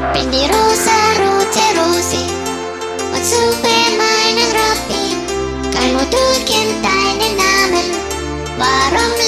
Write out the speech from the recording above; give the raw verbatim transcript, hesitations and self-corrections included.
Bin die rosa, rote Rose und suche meinen Robin. Kein Modul kennt deinen Namen. Warum